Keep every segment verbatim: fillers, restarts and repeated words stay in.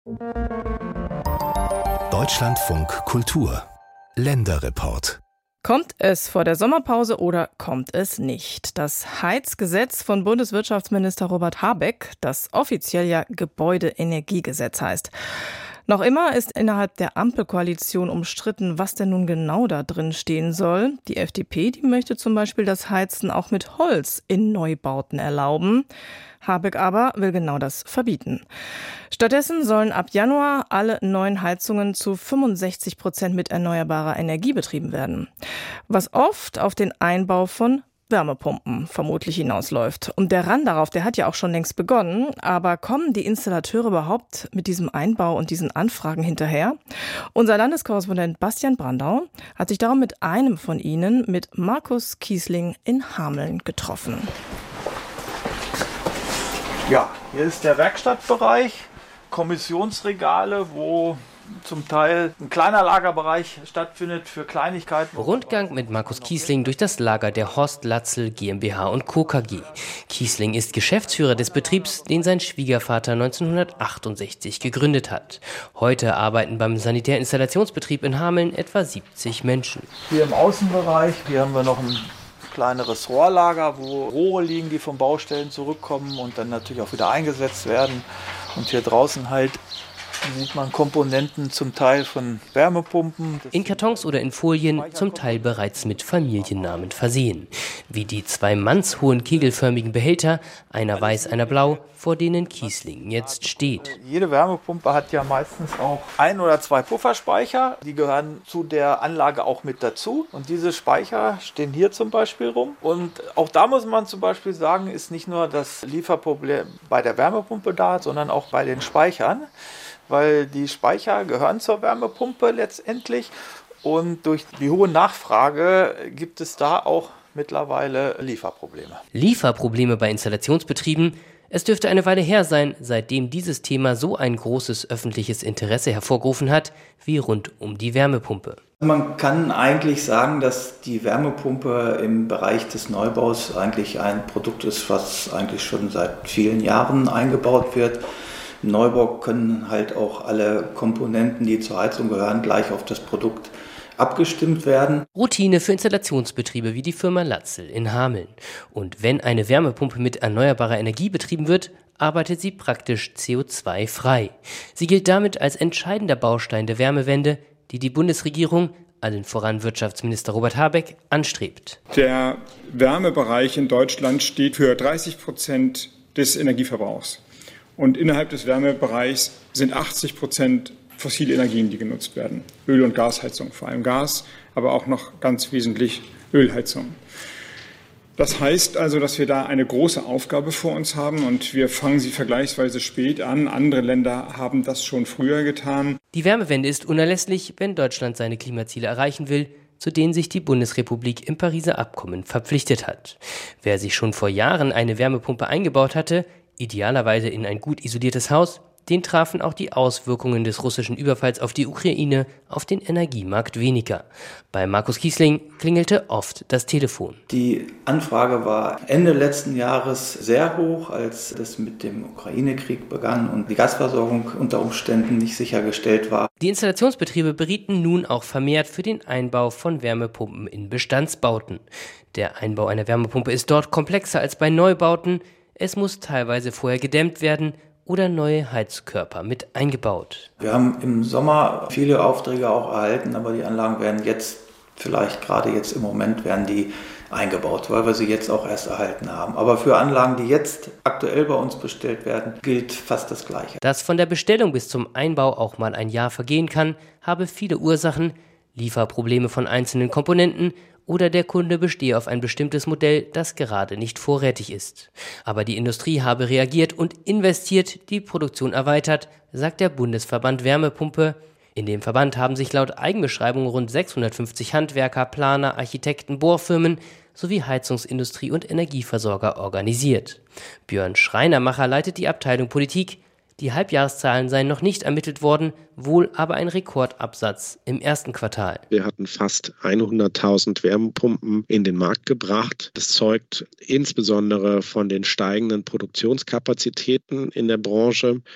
Deutschlandfunk Kultur Länderreport. Kommt es vor der Sommerpause oder kommt es nicht? Das Heizgesetz von Bundeswirtschaftsminister Robert Habeck, das offiziell ja Gebäudeenergiegesetz heißt. Noch immer ist innerhalb der Ampelkoalition umstritten, was denn nun genau da drin stehen soll. Die F D P, die möchte zum Beispiel das Heizen auch mit Holz in Neubauten erlauben. Habeck aber will genau das verbieten. Stattdessen sollen ab Januar alle neuen Heizungen zu fünfundsechzig Prozent mit erneuerbarer Energie betrieben werden. Was oft auf den Einbau von Wärmepumpen vermutlich hinausläuft. Und der Run darauf, der hat ja auch schon längst begonnen. Aber kommen die Installateure überhaupt mit diesem Einbau und diesen Anfragen hinterher? Unser Landeskorrespondent Bastian Brandau hat sich darum mit einem von ihnen, mit Markus Kiesling in Hameln, getroffen. Ja, hier ist der Werkstattbereich, Kommissionsregale, wo zum Teil ein kleiner Lagerbereich stattfindet für Kleinigkeiten. Rundgang mit Markus Kiesling durch das Lager der Horst Latzel GmbH und Co. K G. Kiesling ist Geschäftsführer des Betriebs, den sein Schwiegervater neunzehnhundertachtundsechzig gegründet hat. Heute arbeiten beim Sanitärinstallationsbetrieb in Hameln etwa siebzig Menschen. Hier im Außenbereich, hier haben wir noch ein kleineres Rohrlager, wo Rohre liegen, die von Baustellen zurückkommen und dann natürlich auch wieder eingesetzt werden. Und hier draußen halt sieht man Komponenten zum Teil von Wärmepumpen. In Kartons oder in Folien, zum Teil bereits mit Familiennamen versehen. Wie die zwei mannshohen kegelförmigen Behälter, einer weiß, einer blau, vor denen Kiesling jetzt steht. Jede Wärmepumpe hat ja meistens auch ein oder zwei Pufferspeicher. Die gehören zu der Anlage auch mit dazu. Und diese Speicher stehen hier zum Beispiel rum. Und auch da muss man zum Beispiel sagen, ist nicht nur das Lieferproblem bei der Wärmepumpe da, sondern auch bei den Speichern. Weil die Speicher gehören zur Wärmepumpe letztendlich und durch die hohe Nachfrage gibt es da auch mittlerweile Lieferprobleme. Lieferprobleme bei Installationsbetrieben? Es dürfte eine Weile her sein, seitdem dieses Thema so ein großes öffentliches Interesse hervorgerufen hat, wie rund um die Wärmepumpe. Man kann eigentlich sagen, dass die Wärmepumpe im Bereich des Neubaus eigentlich ein Produkt ist, was eigentlich schon seit vielen Jahren eingebaut wird. Im Neubau können halt auch alle Komponenten, die zur Heizung gehören, gleich auf das Produkt abgestimmt werden. Routine für Installationsbetriebe wie die Firma Latzel in Hameln. Und wenn eine Wärmepumpe mit erneuerbarer Energie betrieben wird, arbeitet sie praktisch C O zwei frei. Sie gilt damit als entscheidender Baustein der Wärmewende, die die Bundesregierung, allen voran Wirtschaftsminister Robert Habeck, anstrebt. Der Wärmebereich in Deutschland steht für dreißig Prozent des Energieverbrauchs. Und innerhalb des Wärmebereichs sind achtzig Prozent fossile Energien, die genutzt werden. Öl- und Gasheizung, vor allem Gas, aber auch noch ganz wesentlich Ölheizung. Das heißt also, dass wir da eine große Aufgabe vor uns haben und wir fangen sie vergleichsweise spät an. Andere Länder haben das schon früher getan. Die Wärmewende ist unerlässlich, wenn Deutschland seine Klimaziele erreichen will, zu denen sich die Bundesrepublik im Pariser Abkommen verpflichtet hat. Wer sich schon vor Jahren eine Wärmepumpe eingebaut hatte, idealerweise in ein gut isoliertes Haus, den trafen auch die Auswirkungen des russischen Überfalls auf die Ukraine auf den Energiemarkt weniger. Bei Markus Kiesling klingelte oft das Telefon. Die Anfrage war Ende letzten Jahres sehr hoch, als das mit dem Ukraine-Krieg begann und die Gasversorgung unter Umständen nicht sichergestellt war. Die Installationsbetriebe berieten nun auch vermehrt für den Einbau von Wärmepumpen in Bestandsbauten. Der Einbau einer Wärmepumpe ist dort komplexer als bei Neubauten. Es muss teilweise vorher gedämmt werden oder neue Heizkörper mit eingebaut. Wir haben im Sommer viele Aufträge auch erhalten, aber die Anlagen werden jetzt, vielleicht gerade jetzt im Moment, werden die eingebaut, weil wir sie jetzt auch erst erhalten haben. Aber für Anlagen, die jetzt aktuell bei uns bestellt werden, gilt fast das Gleiche. Dass von der Bestellung bis zum Einbau auch mal ein Jahr vergehen kann, habe viele Ursachen, Lieferprobleme von einzelnen Komponenten oder der Kunde bestehe auf ein bestimmtes Modell, das gerade nicht vorrätig ist. Aber die Industrie habe reagiert und investiert, die Produktion erweitert, sagt der Bundesverband Wärmepumpe. In dem Verband haben sich laut Eigenbeschreibung rund sechshundertfünfzig Handwerker, Planer, Architekten, Bohrfirmen sowie Heizungsindustrie und Energieversorger organisiert. Björn Schreinermacher leitet die Abteilung Politik. Die Halbjahreszahlen seien noch nicht ermittelt worden, wohl aber ein Rekordabsatz im ersten Quartal. Wir hatten fast hunderttausend Wärmepumpen in den Markt gebracht. Das zeugt insbesondere von den steigenden Produktionskapazitäten in der Branche.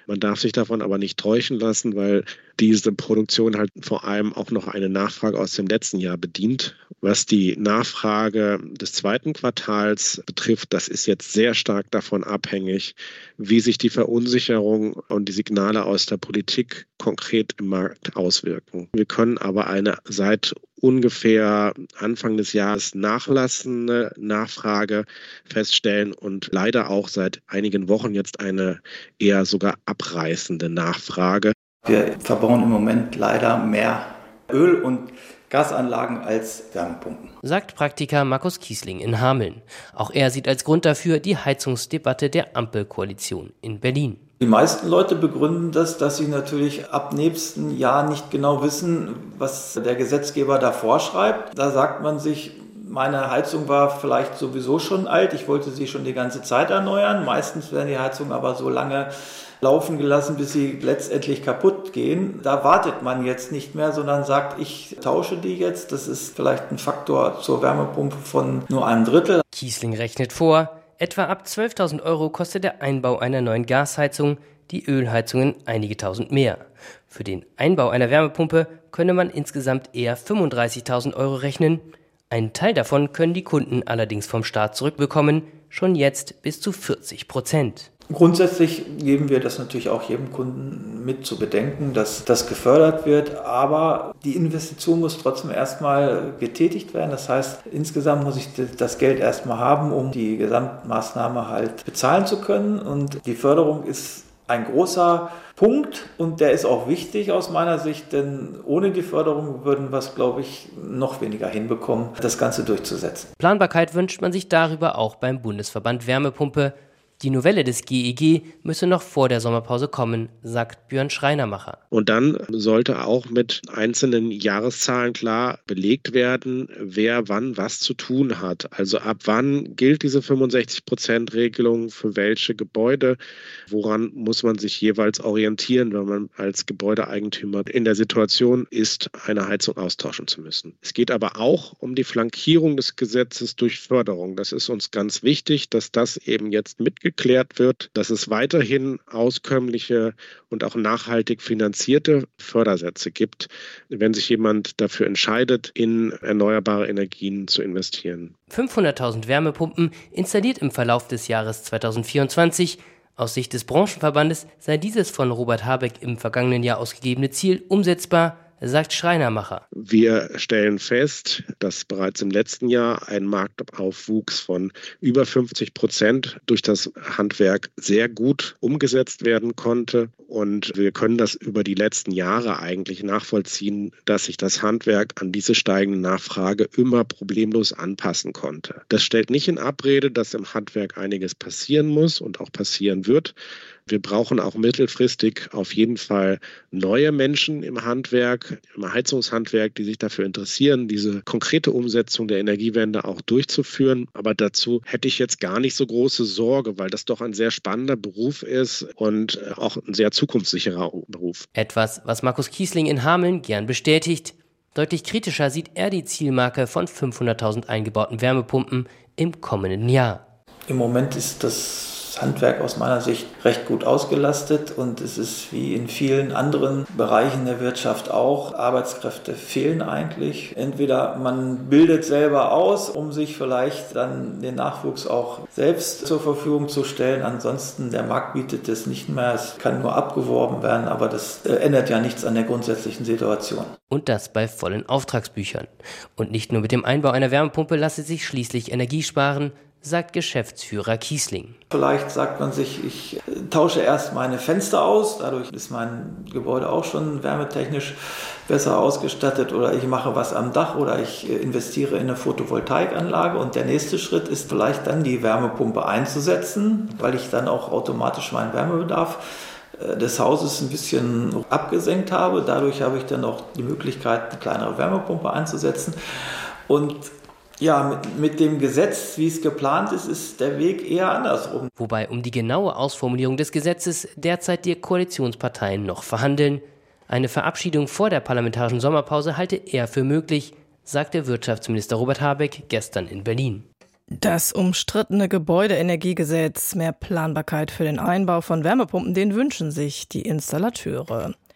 Man darf sich davon aber nicht täuschen lassen, weil diese Produktion halt vor allem auch noch eine Nachfrage aus dem letzten Jahr bedient. Was die Nachfrage des zweiten Quartals betrifft, das ist jetzt sehr stark davon abhängig, wie sich die Verunsicherung und die Signale aus der Politik konkret im Markt auswirken. Wir können aber eine seit ungefähr Anfang des Jahres nachlassende Nachfrage feststellen und leider auch seit einigen Wochen jetzt eine eher sogar abreißende Nachfrage. Wir verbauen im Moment leider mehr Öl- und Gasanlagen als Wärmepumpen, sagt Praktiker Markus Kiesling in Hameln. Auch er sieht als Grund dafür die Heizungsdebatte der Ampelkoalition in Berlin. Die meisten Leute begründen das, dass sie natürlich ab nächsten Jahr nicht genau wissen, was der Gesetzgeber da vorschreibt. Da sagt man sich, meine Heizung war vielleicht sowieso schon alt, ich wollte sie schon die ganze Zeit erneuern. Meistens werden die Heizungen aber so lange laufen gelassen, bis sie letztendlich kaputt gehen. Da wartet man jetzt nicht mehr, sondern sagt, ich tausche die jetzt. Das ist vielleicht ein Faktor zur Wärmepumpe von nur einem Drittel. Kiesling rechnet vor, etwa ab zwölftausend Euro kostet der Einbau einer neuen Gasheizung, die Ölheizungen einige tausend mehr. Für den Einbau einer Wärmepumpe könne man insgesamt eher fünfunddreißigtausend Euro rechnen. Einen Teil davon können die Kunden allerdings vom Staat zurückbekommen, schon jetzt bis zu vierzig Prozent. Grundsätzlich geben wir das natürlich auch jedem Kunden mit zu bedenken, dass das gefördert wird, aber die Investition muss trotzdem erstmal getätigt werden. Das heißt, insgesamt muss ich das Geld erstmal haben, um die Gesamtmaßnahme halt bezahlen zu können, und die Förderung ist ein großer Punkt und der ist auch wichtig aus meiner Sicht, denn ohne die Förderung würden wir es, glaube ich, noch weniger hinbekommen, das Ganze durchzusetzen. Planbarkeit wünscht man sich darüber auch beim Bundesverband Wärmepumpe. Die Novelle des G E G müsse noch vor der Sommerpause kommen, sagt Björn Schreinermacher. Und dann sollte auch mit einzelnen Jahreszahlen klar belegt werden, wer wann was zu tun hat. Also ab wann gilt diese fünfundsechzig Prozent Regelung für welche Gebäude? Woran muss man sich jeweils orientieren, wenn man als Gebäudeeigentümer in der Situation ist, eine Heizung austauschen zu müssen? Es geht aber auch um die Flankierung des Gesetzes durch Förderung. Das ist uns ganz wichtig, dass das eben jetzt mitgeklärt wird, dass es weiterhin auskömmliche und auch nachhaltig finanzierte Fördersätze gibt, wenn sich jemand dafür entscheidet, in erneuerbare Energien zu investieren. fünfhunderttausend Wärmepumpen installiert im Verlauf des Jahres zweitausendvierundzwanzig. Aus Sicht des Branchenverbandes sei dieses von Robert Habeck im vergangenen Jahr ausgegebene Ziel umsetzbar, sagt Schreinermacher. Wir stellen fest, dass bereits im letzten Jahr ein Marktaufwuchs von über fünfzig Prozent durch das Handwerk sehr gut umgesetzt werden konnte. Und wir können das über die letzten Jahre eigentlich nachvollziehen, dass sich das Handwerk an diese steigende Nachfrage immer problemlos anpassen konnte. Das stellt nicht in Abrede, dass im Handwerk einiges passieren muss und auch passieren wird. Wir brauchen auch mittelfristig auf jeden Fall neue Menschen im Handwerk, im Heizungshandwerk, die sich dafür interessieren, diese konkrete Umsetzung der Energiewende auch durchzuführen. Aber dazu hätte ich jetzt gar nicht so große Sorge, weil das doch ein sehr spannender Beruf ist und auch ein sehr zukunftssicherer Beruf. Etwas, was Markus Kiesling in Hameln gern bestätigt. Deutlich kritischer sieht er die Zielmarke von fünfhunderttausend eingebauten Wärmepumpen im kommenden Jahr. Im Moment ist das Handwerk aus meiner Sicht recht gut ausgelastet und es ist wie in vielen anderen Bereichen der Wirtschaft auch. Arbeitskräfte fehlen eigentlich. Entweder man bildet selber aus, um sich vielleicht dann den Nachwuchs auch selbst zur Verfügung zu stellen. Ansonsten, der Markt bietet es nicht mehr. Es kann nur abgeworben werden, aber das ändert ja nichts an der grundsätzlichen Situation. Und das bei vollen Auftragsbüchern. Und nicht nur mit dem Einbau einer Wärmepumpe lasse sich schließlich Energie sparen, sagt Geschäftsführer Kiesling. Vielleicht sagt man sich, ich tausche erst meine Fenster aus, dadurch ist mein Gebäude auch schon wärmetechnisch besser ausgestattet, oder ich mache was am Dach oder ich investiere in eine Photovoltaikanlage, und der nächste Schritt ist vielleicht dann die Wärmepumpe einzusetzen, weil ich dann auch automatisch meinen Wärmebedarf des Hauses ein bisschen abgesenkt habe. Dadurch habe ich dann auch die Möglichkeit, eine kleinere Wärmepumpe einzusetzen. Und ja, mit, mit dem Gesetz, wie es geplant ist, ist der Weg eher andersrum. Wobei um die genaue Ausformulierung des Gesetzes derzeit die Koalitionsparteien noch verhandeln. Eine Verabschiedung vor der parlamentarischen Sommerpause halte er für möglich, sagte Wirtschaftsminister Robert Habeck gestern in Berlin. Das umstrittene Gebäudeenergiegesetz, mehr Planbarkeit für den Einbau von Wärmepumpen, den wünschen sich die Installateure.